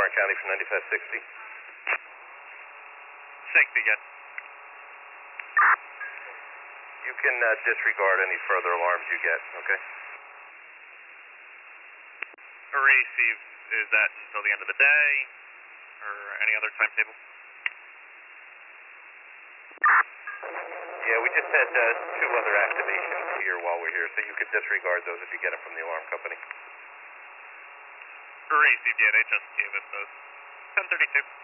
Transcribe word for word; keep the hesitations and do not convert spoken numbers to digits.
Orange County from ninety-five sixty. sixty again. You can uh, disregard any further alarms you get, okay? Receive, is that until the end of the day, or any other timetable? Yeah, we just had uh, two other activations here while we're here, so you could disregard those if you get them from the alarm company. Received, yeah, they just gave us those. ten thirty-two.